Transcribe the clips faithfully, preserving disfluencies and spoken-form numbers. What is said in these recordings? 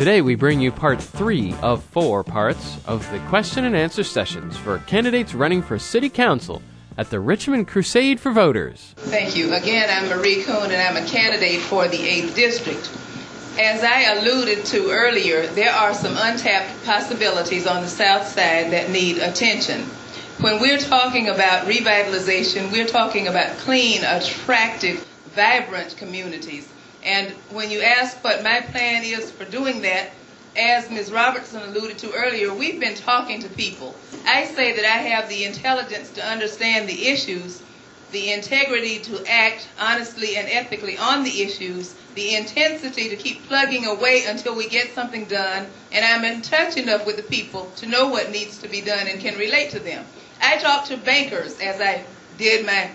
Today we bring you part three of four parts of the question and answer sessions for candidates running for City Council at the Richmond Crusade for Voters. Thank you. Again, I'm Marie Kuhn, and I'm a candidate for the eighth District. As I alluded to earlier, there are some untapped possibilities on the South Side that need attention. When we're talking about revitalization, we're talking about clean, attractive, vibrant communities. And when you ask what my plan is for doing that, as Miz Robertson alluded to earlier, we've been talking to people. I say that I have the intelligence to understand the issues, the integrity to act honestly and ethically on the issues, the intensity to keep plugging away until we get something done, and I'm in touch enough with the people to know what needs to be done and can relate to them. I talk to bankers, as I did my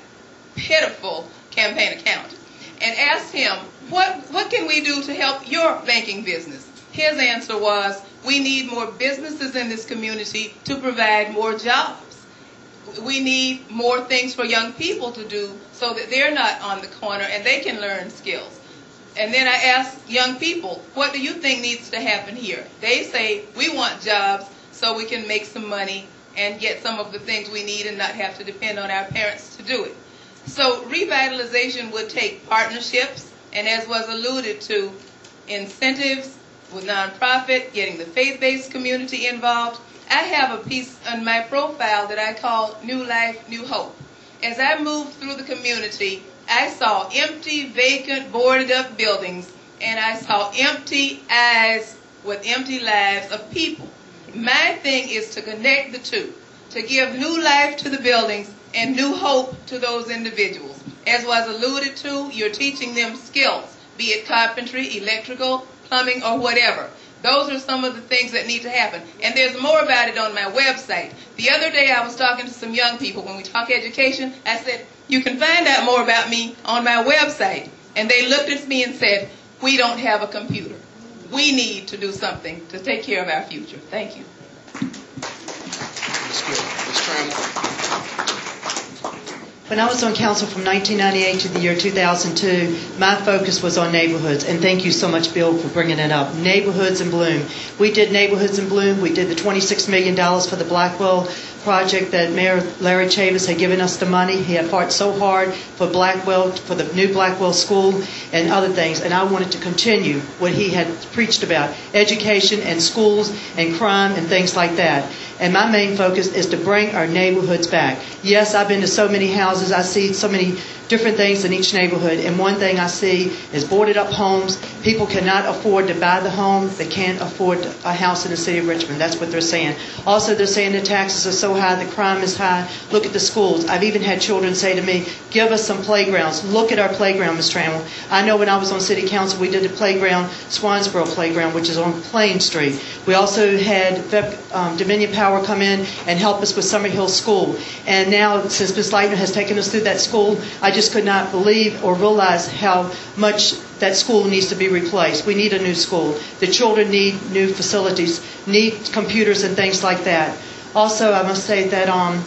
pitiful campaign account, and asked him, what, what can we do to help your banking business? His answer was, we need more businesses in this community to provide more jobs. We need more things for young people to do so that they're not on the corner and they can learn skills. And then I asked young people, what do you think needs to happen here? They say, we want jobs so we can make some money and get some of the things we need and not have to depend on our parents to do it. So revitalization would take partnerships, and as was alluded to, incentives with nonprofit, getting the faith-based community involved. I have a piece on my profile that I call New Life, New Hope. As I moved through the community, I saw empty, vacant, boarded up buildings, and I saw empty eyes with empty lives of people. My thing is to connect the two, to give new life to the buildings and new hope to those individuals. As was alluded to, you're teaching them skills, be it carpentry, electrical, plumbing, or whatever. Those are some of the things that need to happen. And there's more about it on my website. The other day I was talking to some young people. When we talk education, I said, you can find out more about me on my website. And they looked at me and said, we don't have a computer. We need to do something to take care of our future. Thank you. That's good. Miz Trammell. When I was on council from nineteen ninety-eight to the year two thousand two, my focus was on neighborhoods. And thank you so much, Bill, for bringing it up. Neighborhoods in Bloom. We did Neighborhoods in Bloom. We did the twenty-six million dollars for the Blackwell project that Mayor Larry Chavis had given us the money. He had fought so hard for Blackwell, for the new Blackwell school and other things. And I wanted to continue what he had preached about, education and schools and crime and things like that. And my main focus is to bring our neighborhoods back. Yes, I've been to so many houses. I see so many different things in each neighborhood. And one thing I see is boarded up homes. People cannot afford to buy the home. They can't afford a house in the city of Richmond. That's what they're saying. Also, they're saying the taxes are so high, the crime is high. Look at the schools. I've even had children say to me, give us some playgrounds. Look at our playground, Miz Trammell. I know when I was on city council, we did a playground, Swansboro Playground, which is on Plain Street. We also had um, Dominion Power come in and help us with Summer Hill School. And now, since Miz Leitner has taken us through that school, I just could not believe or realize how much that school needs to be replaced. We need a new school. The children need new facilities, need computers and things like that. Also, I must say that um,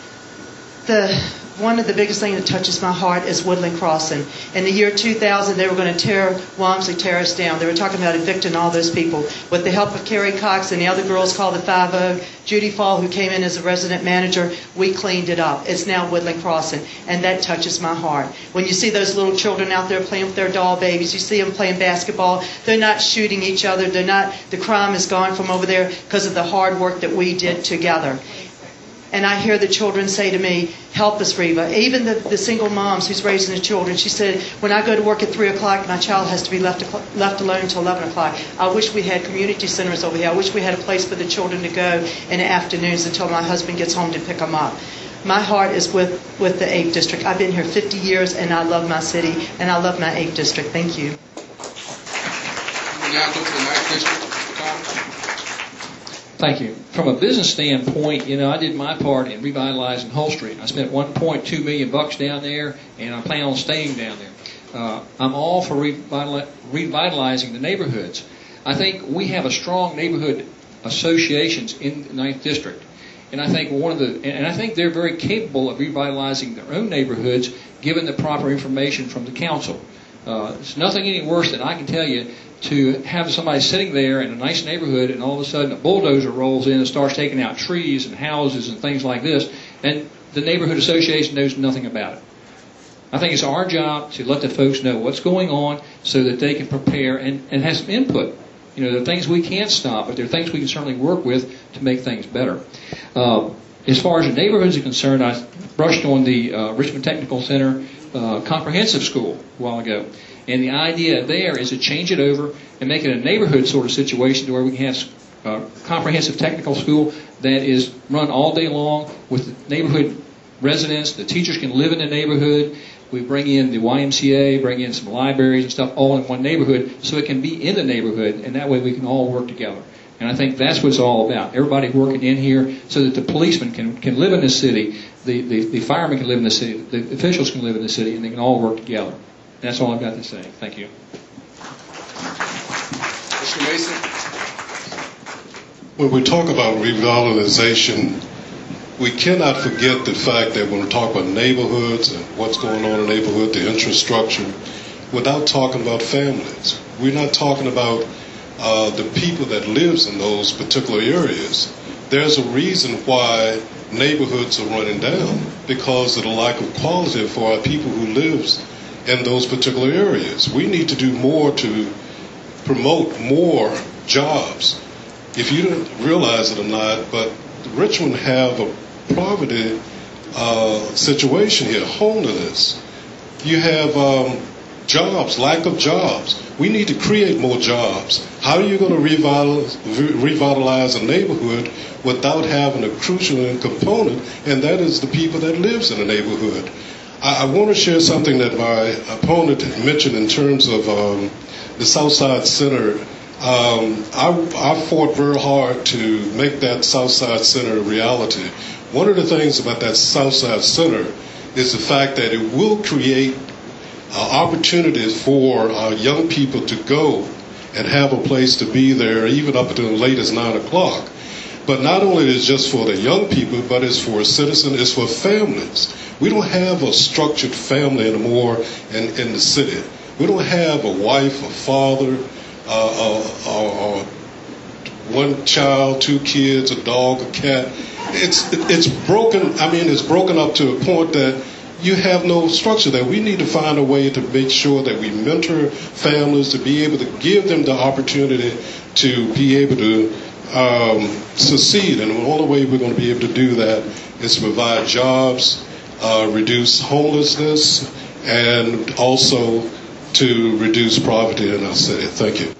the one of the biggest things that touches my heart is Woodland Crossing. In the year two thousand, they were going to tear Walmsley Terrace down. They were talking about evicting all those people. With the help of Carrie Cox and the other girls called the Five O, Judy Fall, who came in as a resident manager, we cleaned it up. It's now Woodland Crossing, and that touches my heart. When you see those little children out there playing with their doll babies, you see them playing basketball, they're not shooting each other. They're not. The crime is gone from over there because of the hard work that we did together. And I hear the children say to me, help us, Reva. Even the, the single moms who's raising the children, she said, when I go to work at three o'clock, my child has to be left left alone until eleven o'clock. I wish we had community centers over here. I wish we had a place for the children to go in the afternoons until my husband gets home to pick them up. My heart is with, with the eighth District. I've been here fifty years, and I love my city, and I love my eighth District. Thank you. We now go to the ninth District. Thank you. From a business standpoint, you know, I did my part in revitalizing Hull Street. I spent one point two million bucks down there, and I plan on staying down there. Uh, I'm all for revital- revitalizing the neighborhoods. I think we have a strong neighborhood associations in the ninth District, and I think one of the and I think they're very capable of revitalizing their own neighborhoods, given the proper information from the council. Uh, there's nothing any worse than I can tell you to have somebody sitting there in a nice neighborhood and all of a sudden a bulldozer rolls in and starts taking out trees and houses and things like this, and the neighborhood association knows nothing about it. I think it's our job to let the folks know what's going on so that they can prepare and, and have some input. You know, there are things we can't stop, but there are things we can certainly work with to make things better. Uh, as far as the neighborhoods are concerned, I brushed on the uh, Richmond Technical Center uh, comprehensive school a while ago. And the idea there is to change it over and make it a neighborhood sort of situation to where we can have a comprehensive technical school that is run all day long with the neighborhood residents. The teachers can live in the neighborhood. We bring in the Y M C A, bring in some libraries and stuff all in one neighborhood so it can be in the neighborhood, and that way we can all work together. And I think that's what it's all about. Everybody working in here so that the policemen can, can live in the city, the, the, the firemen can live in the city, the officials can live in the city, and they can all work together. And that's all I've got to say. Thank you. Mister Mason? When we talk about revitalization, we cannot forget the fact that when we talk about neighborhoods and what's going on in the neighborhood, the infrastructure, without talking about families. We're not talking about uh, the people that lives in those particular areas. There's a reason why neighborhoods are running down, because of the lack of quality for our people who lives in those particular areas. We need to do more to promote more jobs. If you don't realize it or not, but Richmond have a poverty uh, situation here, homelessness. You have um, jobs, lack of jobs. We need to create more jobs. How are you going to revitalize, revitalize a neighborhood without having a crucial component, and that is the people that lives in the neighborhood? I, I want to share something that my opponent mentioned in terms of um, the Southside Center. Um, I, I fought very hard to make that Southside Center a reality. One of the things about that Southside Center is the fact that it will create uh, opportunities for uh, young people to go and have a place to be there, even up until as late as nine o'clock. But not only is it just for the young people, but it's for citizens, it's for families. We don't have a structured family anymore in, in the city. We don't have a wife, a father, Uh, uh, uh, uh, one child, two kids, a dog, a cat. It's it's broken. I mean, it's broken up to a point that you have no structure there. We need to find a way to make sure that we mentor families to be able to give them the opportunity to be able to um, succeed. And the only way we're going to be able to do that is to provide jobs, uh, reduce homelessness, and also to reduce poverty in our city. Thank you.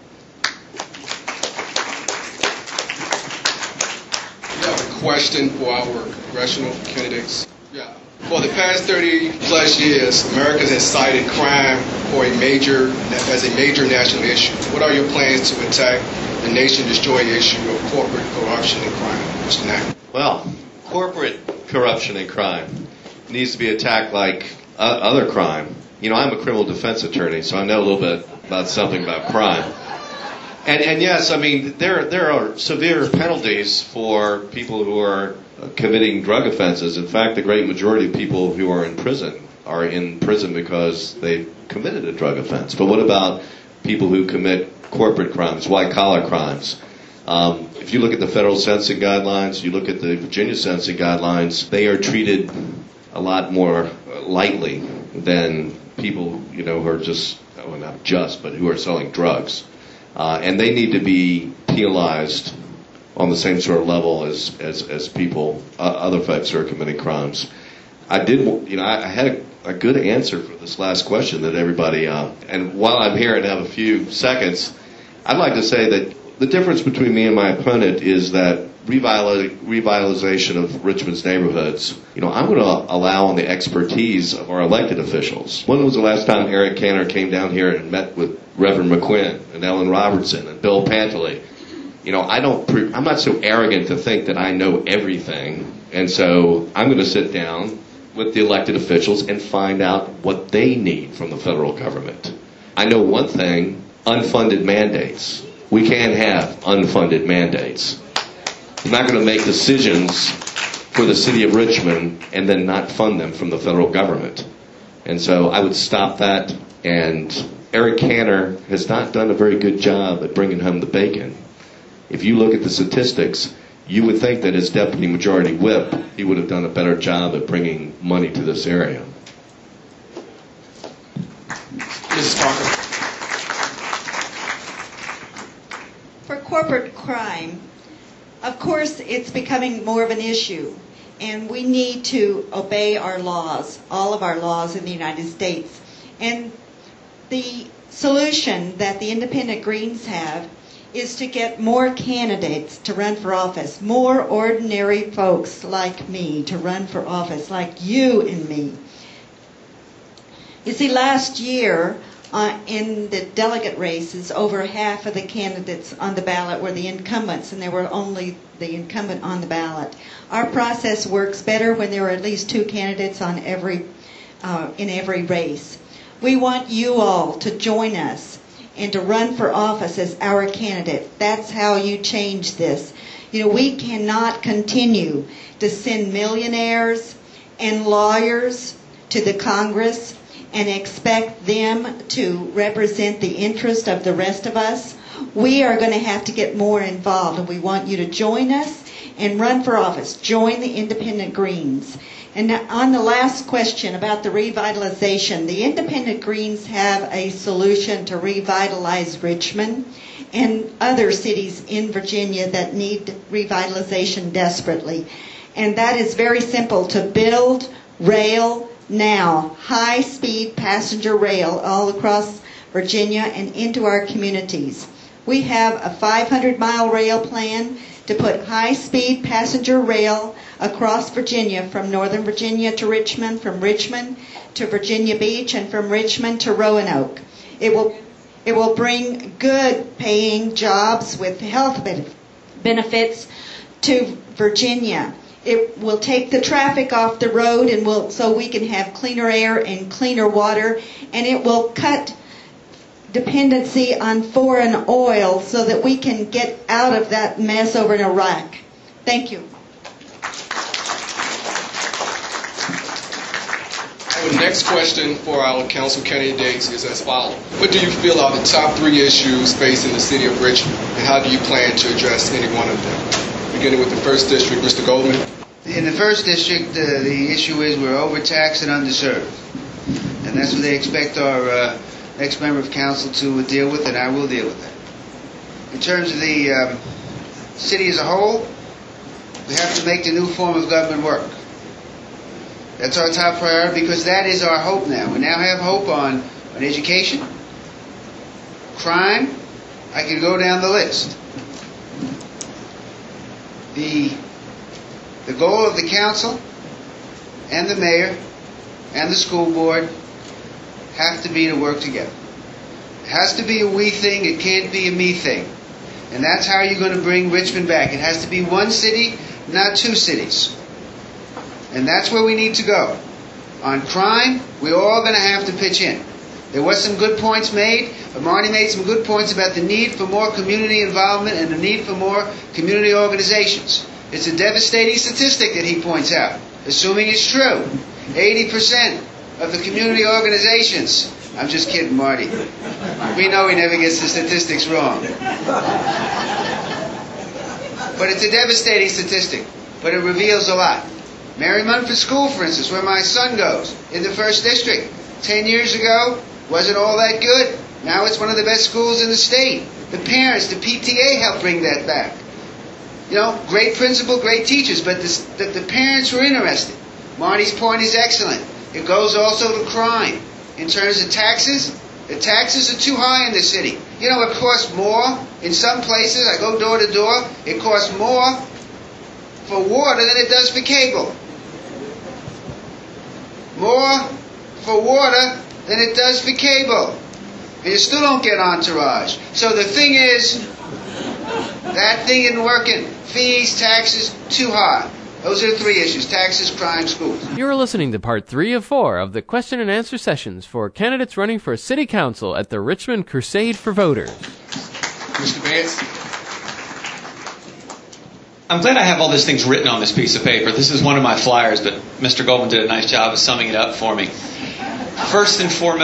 We have a question for our congressional candidates. Yeah. For the past thirty plus years, America has cited crime for a major as a major national issue. What are your plans to attack the nation-destroying issue of corporate corruption and crime? Mister Knapp. Well, corporate corruption and crime needs to be attacked like uh, other crime. You know, I'm a criminal defense attorney, so I know a little bit about something about crime. And, and yes, I mean, there there are severe penalties for people who are committing drug offenses. In fact, the great majority of people who are in prison are in prison because they committed a drug offense. But what about people who commit corporate crimes, white-collar crimes? Um, if you look at the federal sentencing guidelines, you look at the Virginia sentencing guidelines, they are treated a lot more lightly than people, you know, who are just, well, not just, but who are selling drugs. Uh, and they need to be penalized on the same sort of level as, as, as people, uh, other folks who are committing crimes. I did, you know, I, I had a, a good answer for this last question that everybody, uh, and while I'm here and have a few seconds, I'd like to say that the difference between me and my opponent is that revitalization of Richmond's neighborhoods, you know, I'm going to allow on the expertise of our elected officials. When was the last time Eric Cantor came down here and met with Reverend McQuinn and Ellen Robertson and Bill Pantley? You know, I don't, pre- I'm not so arrogant to think that I know everything, and so I'm going to sit down with the elected officials and find out what they need from the federal government. I know one thing, unfunded mandates. We can't have unfunded mandates. I'm not going to make decisions for the city of Richmond and then not fund them from the federal government. And so I would stop that And Eric Cantor has not done a very good job at bringing home the bacon. If you look at the statistics, you would think that as Deputy Majority Whip, he would have done a better job at bringing money to this area. Missus Parker. For corporate crime, of course, it's becoming more of an issue, and we need to obey our laws, all of our laws in the United States. And the solution that the Independent Greens have is to get more candidates to run for office, more ordinary folks like me to run for office, like you and me. You see, last year uh, in the delegate races, over half of the candidates on the ballot were the incumbents, and there were only the incumbent on the ballot. Our process works better when there are at least two candidates on every uh, in every race. We want you all to join us and to run for office as our candidate. That's how you change this. You know, we cannot continue to send millionaires and lawyers to the Congress and expect them to represent the interest of the rest of us. We are going to have to get more involved, and we want you to join us and run for office. Join the Independent Greens. And on the last question about the revitalization, the Independent Greens have a solution to revitalize Richmond and other cities in Virginia that need revitalization desperately. And that is very simple: to build rail now, high-speed passenger rail all across Virginia and into our communities. We have a five hundred mile rail plan to put high-speed passenger rail across Virginia, from Northern Virginia to Richmond, from Richmond to Virginia Beach, and from Richmond to Roanoke. It will it will bring good paying jobs with health benefits to Virginia. It will take the traffic off the road, and will so we can have cleaner air and cleaner water, and it will cut dependency on foreign oil so that we can get out of that mess over in Iraq. Thank you. The next question for our council candidates is as follows. What do you feel are the top three issues facing the city of Richmond, and how do you plan to address any one of them? Beginning with the first district, Mister Goldman. In the first district, uh, the issue is we're overtaxed and underserved. And that's what they expect our uh, next member of council to deal with, and I will deal with that. In terms of the um, city as a whole, we have to make the new form of government work. That's our top priority, because that is our hope now. We now have hope on, on education, crime. I can go down the list. The, the goal of the council and the mayor and the school board have to be to work together. It has to be a we thing. It can't be a me thing. And that's how you're going to bring Richmond back. It has to be one city, not two cities. And that's where we need to go. On crime, we're all going to have to pitch in. There was some good points made. Marty made some good points about the need for more community involvement and the need for more community organizations. It's a devastating statistic that he points out, assuming it's true. eighty percent of the community organizations. I'm just kidding, Marty. We know he never gets the statistics wrong. But it's a devastating statistic. But it reveals a lot. Mary Munford School, for instance, where my son goes, in the first district, ten years ago, wasn't all that good. Now it's one of the best schools in the state. The parents, the P T A helped bring that back. You know, great principal, great teachers, but this, the, the parents were interested. Marty's point is excellent. It goes also to crime. In terms of taxes, the taxes are too high in the city. You know, it costs more in some places. I go door to door. It costs more for water than it does for cable. More for water than it does for cable. And you still don't get Entourage. So the thing is, that thing isn't working. Fees, taxes, too high. Those are the three issues: taxes, crime, schools. You're listening to part three of four of the question and answer sessions for candidates running for city council at the Richmond Crusade for Voters. Mister Vance. I'm glad I have all these things written on this piece of paper. This is one of my flyers, but Mister Goldman did a nice job of summing it up for me. First and foremost,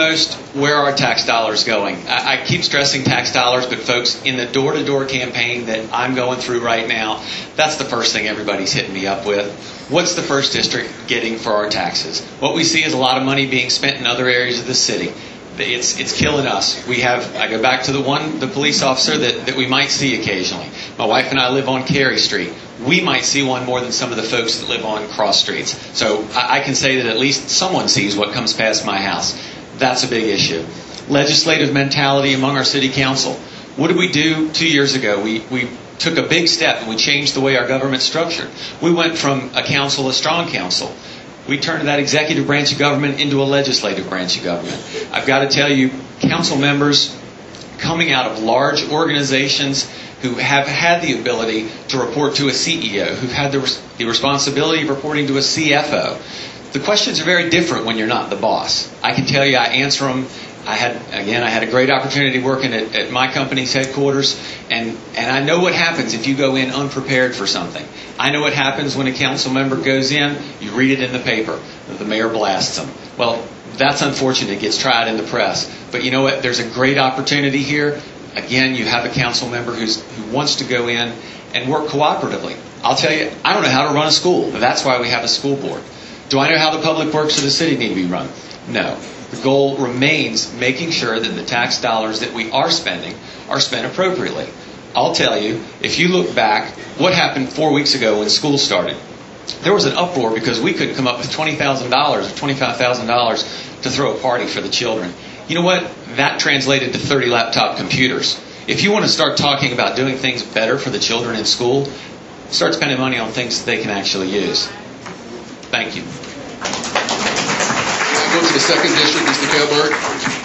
where are tax dollars going? I, I keep stressing tax dollars, but folks, in the door-to-door campaign that I'm going through right now, that's the first thing everybody's hitting me up with. What's the first district getting for our taxes? What we see is a lot of money being spent in other areas of the city. It's it's killing us. We have, I go back to the one, the police officer that, that we might see occasionally. My wife and I live on Cary Street. We might see one more than some of the folks that live on cross streets. So I, I can say that at least someone sees what comes past my house. That's a big issue. Legislative mentality among our city council. What did we do two years ago? We we took a big step and we changed the way our government's structured. We went from a council, a strong council. We turned that executive branch of government into a legislative branch of government. I've got to tell you, council members coming out of large organizations who have had the ability to report to a C E O, who've had the, the responsibility of reporting to a C F O. The questions are very different when you're not the boss. I can tell you I answer them. I had, again, I had a great opportunity working at, at my company's headquarters, and, and I know what happens if you go in unprepared for something. I know what happens when a council member goes in, you read it in the paper, the mayor blasts them. Well, that's unfortunate. It gets tried in the press. But you know what? There's a great opportunity here. Again, you have a council member who's, who wants to go in and work cooperatively. I'll tell you, I don't know how to run a school. That's why we have a school board. Do I know how the public works of the city need to be run? No. The goal remains making sure that the tax dollars that we are spending are spent appropriately. I'll tell you, if you look back, what happened four weeks ago when school started? There was an uproar because we couldn't come up with twenty thousand dollars or twenty-five thousand dollars to throw a party for the children. You know what? That translated to thirty laptop computers. If you want to start talking about doing things better for the children in school, start spending money on things that they can actually use. Thank you. Go to the second district, Mister Gilbert.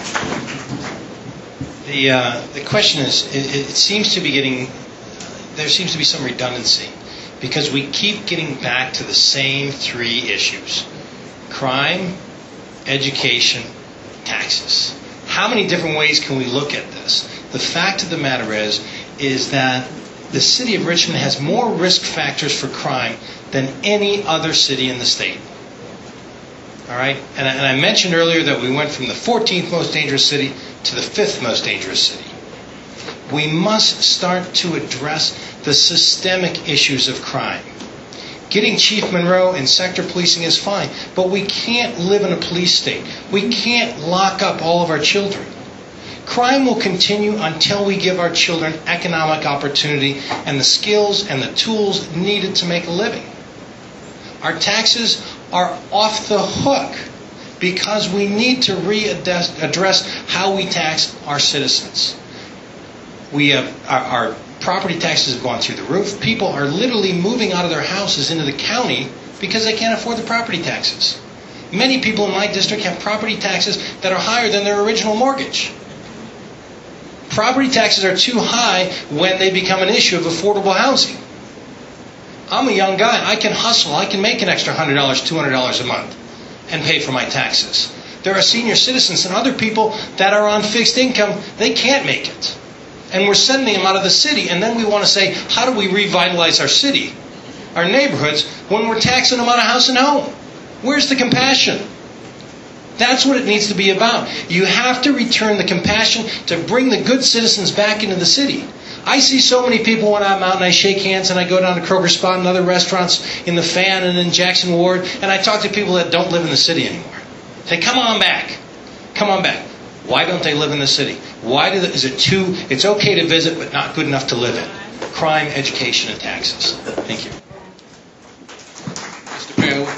The uh, the question is, it, it seems to be getting, there seems to be some redundancy because we keep getting back to the same three issues: crime, education, taxes. How many different ways can we look at this? The fact of the matter is, is that the city of Richmond has more risk factors for crime than any other city in the state. All right, and I, and I mentioned earlier that we went from the fourteenth most dangerous city to the fifth most dangerous city. We must start to address the systemic issues of crime. Getting Chief Monroe in sector policing is fine, but we can't live in a police state. We can't lock up all of our children. Crime will continue until we give our children economic opportunity and the skills and the tools needed to make a living. Our taxes are off the hook because we need to readdress how we tax our citizens. We have, our, our property taxes have gone through the roof. People are literally moving out of their houses into the county because they can't afford the property taxes. Many people in my district have property taxes that are higher than their original mortgage. Property taxes are too high when they become an issue of affordable housing. I'm a young guy. I can hustle. I can make an extra one hundred dollars, two hundred dollars a month and pay for my taxes. There are senior citizens and other people that are on fixed income. They can't make it. And we're sending them out of the city. And then we want to say, how do we revitalize our city, our neighborhoods, when we're taxing them out of house and home? Where's the compassion? That's what it needs to be about. You have to return the compassion to bring the good citizens back into the city. I see so many people when I'm out and I shake hands and I go down to Kroger Spot and other restaurants in the Fan and in Jackson Ward, and I talk to people that don't live in the city anymore. Say, come on back. Come on back. Why don't they live in the city? Why do they, is it too, it's okay to visit but not good enough to live in? Crime, education, and taxes. Thank you. Mister Panel.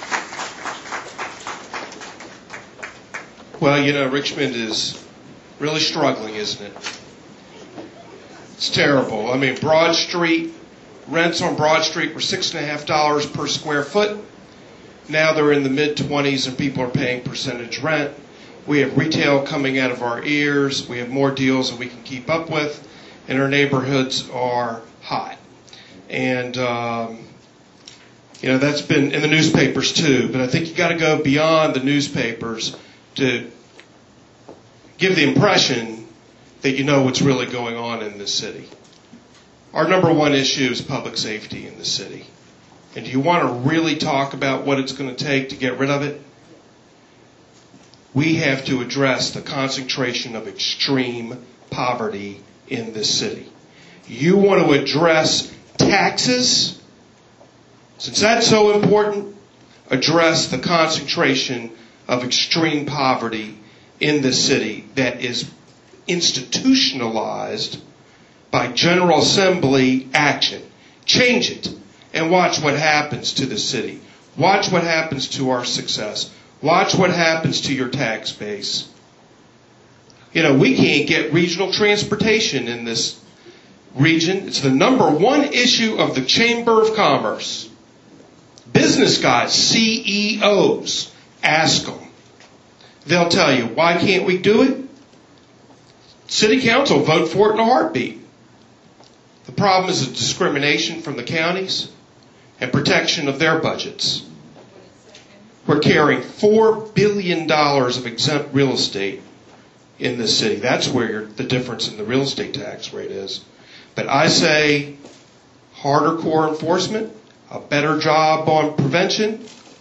Well, you know, Richmond is really struggling, isn't it? It's terrible. I mean, Broad Street, rents on Broad Street were six and a half dollars per square foot. Now they're in the mid twenties and people are paying percentage rent. We have retail coming out of our ears. We have more deals than we can keep up with, and our neighborhoods are hot. And um, you know, that's been in the newspapers too. But I think you got to go beyond the newspapers to give the impression that you know what's really going on in this city. Our number one issue is public safety in the city. And do you want to really talk about what it's going to take to get rid of it? we have to address the concentration of extreme poverty in this city. You want to address taxes? Since that's so important, address the concentration of extreme poverty in this city that is institutionalized by General Assembly action. Change it and watch what happens to the city. Watch what happens to our success. Watch what happens to your tax base. You know, we can't get regional transportation in this region. It's the number one issue of the Chamber of Commerce. Business guys, C E Os, ask them. They'll tell you, why can't we do it? City council vote for it in a heartbeat. The problem is the discrimination from the counties and protection of their budgets. We're carrying four billion dollars of exempt real estate in this city. That's where the difference in the real estate tax rate is. But I say harder core enforcement, a better job on prevention,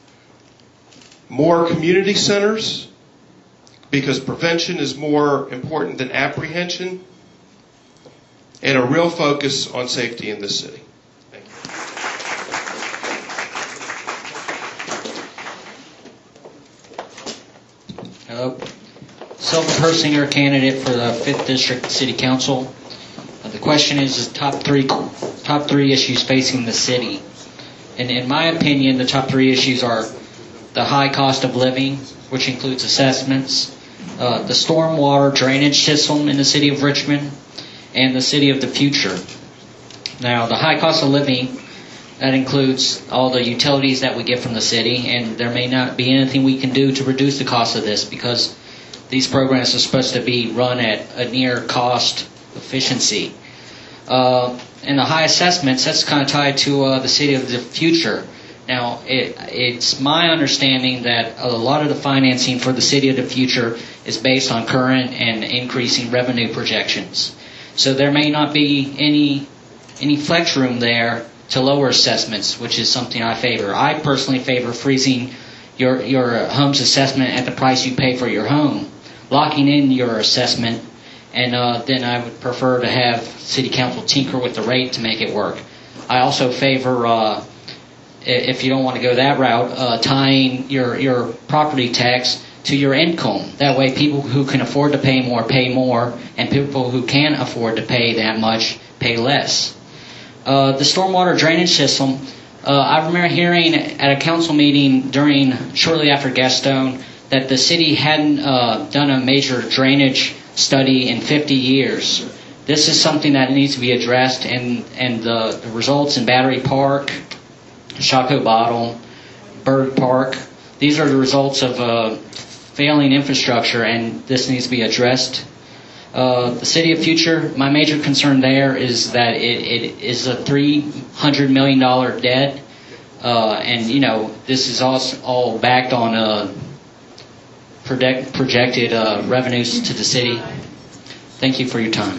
more community centers, because prevention is more important than apprehension, and a real focus on safety in this city. Thank you. Hello. Sylvan Persinger, candidate for the fifth District City Council. Uh, the question is the top three top three issues facing the city. And in my opinion, the top three issues are the high cost of living, which includes assessments, uh, the stormwater drainage system in the city of Richmond, and the city of the future. Now, the high cost of living, that includes all the utilities that we get from the city, and there may not be anything we can do to reduce the cost of this because these programs are supposed to be run at a near cost efficiency. Uh, and the high assessments, that's kind of tied to uh, the city of the future. Now, it, it's my understanding that a lot of the financing for the city of the future is based on current and increasing revenue projections. So there may not be any any flex room there to lower assessments, which is something I favor. I personally favor freezing your your home's assessment at the price you pay for your home, locking in your assessment, and uh, then I would prefer to have City Council tinker with the rate to make it work. I also favor, uh, if you don't want to go that route, uh, tying your, your property tax to your income. That way people who can afford to pay more pay more, and people who can't afford to pay that much pay less. Uh, the stormwater drainage system, uh, I remember hearing at a council meeting during shortly after Gaston that the city hadn't uh, done a major drainage study in fifty years. This is something that needs to be addressed, and, and the, the results in Battery Park, Shockoe Bottom, Bird Park, these are the results of uh, failing infrastructure, and this needs to be addressed. Uh, the City of Future, my major concern there is that it, it is a three hundred million dollars debt, uh, and, you know, this is all, all backed on uh, project, projected uh, revenues to the city. Thank you for your time.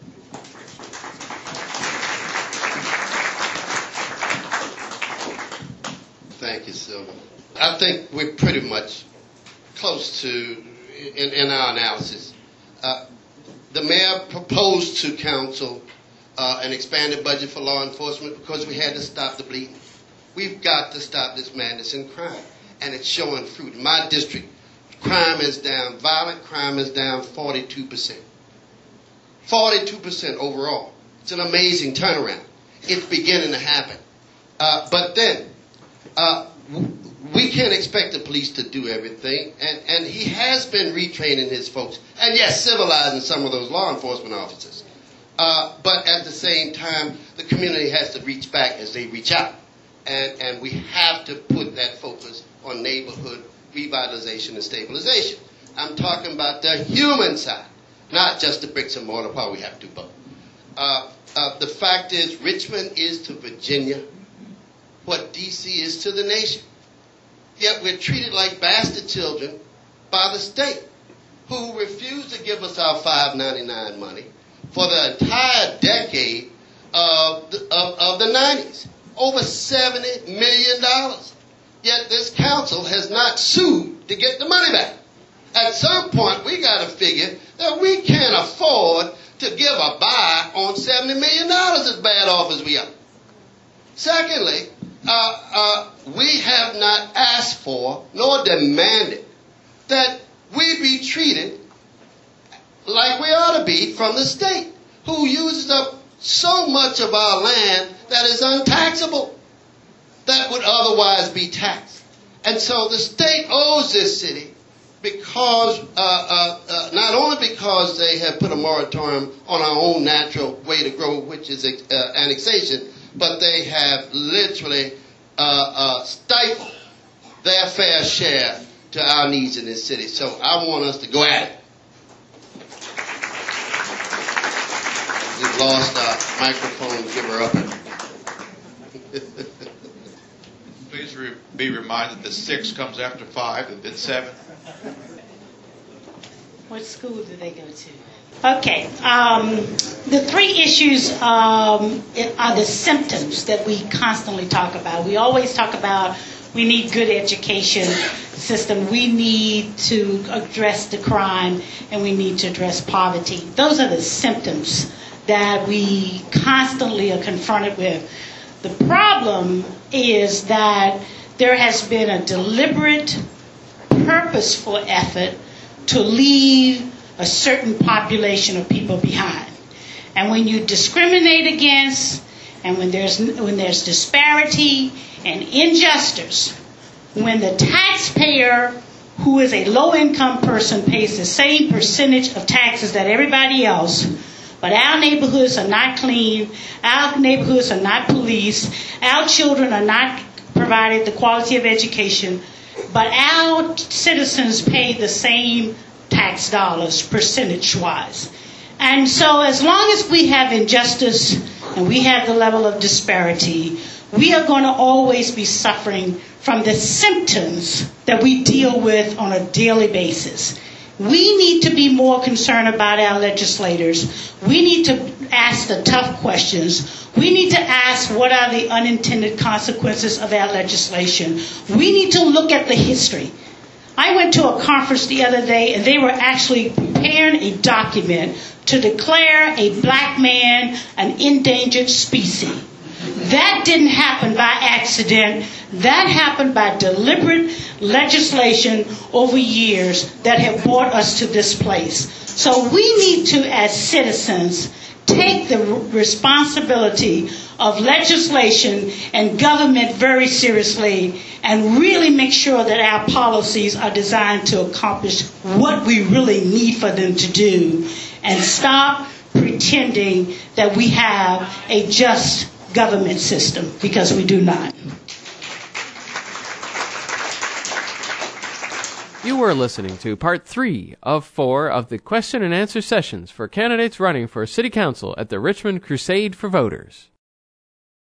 Thank you, Sylvan. I think we're pretty much close to, in, in our analysis. Uh, the mayor proposed to council uh, an expanded budget for law enforcement because we had to stop the bleeding. We've got to stop this madness in crime, and it's showing fruit. In my district, crime is down, violent crime is down forty-two percent. forty-two percent overall. It's an amazing turnaround. It's beginning to happen. Uh, but then, uh, we can't expect the police to do everything, and, and he has been retraining his folks, and yes, civilizing some of those law enforcement officers. Uh, but at the same time, the community has to reach back as they reach out, and, and we have to put that focus on neighborhood revitalization and stabilization. I'm talking about the human side, not just the bricks and mortar, while we have to both. Uh, uh, the fact is, Richmond is to Virginia what D C is to the nation. Yet we're treated like bastard children by the state, who refuse to give us our five ninety-nine money for the entire decade of the, of, of the nineties. Over seventy million dollars. Yet this council has not sued to get the money back. at some point we got to figure that we can't afford to give a buy on seventy million dollars as bad off as we are. Secondly, uh, uh, we have not asked for nor demanded that we be treated like we ought to be from the state, who uses up so much of our land that is untaxable, that would otherwise be taxed. And so the state owes this city because, uh, uh, uh, not only because they have put a moratorium on our own natural way to grow, which is uh, annexation, but they have literally uh, uh, stifled their fair share to our needs in this city. So I want us to go at it. We've lost our microphone giver up. Please re- be reminded that six comes after five and then seven. What school do they go to? Okay. Um, the three issues um, are the symptoms that we constantly talk about. We always talk about we need good education system, we need to address the crime, and we need to address poverty. Those are the symptoms that we constantly are confronted with. The problem is that there has been a deliberate, purposeful effort to leave a certain population of people behind. And when you discriminate against, and when there's when there's disparity and injustice, when the taxpayer, who is a low-income person, pays the same percentage of taxes that everybody else, but our neighborhoods are not clean, our neighborhoods are not policed, our children are not provided the quality of education, but our citizens pay the same tax dollars percentage-wise. And so as long as we have injustice and we have the level of disparity, we are going to always be suffering from the symptoms that we deal with on a daily basis. We need to be more concerned about our legislators. We need to ask the tough questions. We need to ask what are the unintended consequences of our legislation. We need to look at the history. I went to a conference the other day, and they were actually preparing a document to declare a black man an endangered species. That didn't happen by accident. That happened by deliberate legislation over years that have brought us to this place. So we need to, as citizens, take the responsibility of legislation and government very seriously and really make sure that our policies are designed to accomplish what we really need for them to do, and stop pretending that we have a just government system, because we do not. You were listening to part three of four of the question and answer sessions for candidates running for City Council at the Richmond Crusade for Voters.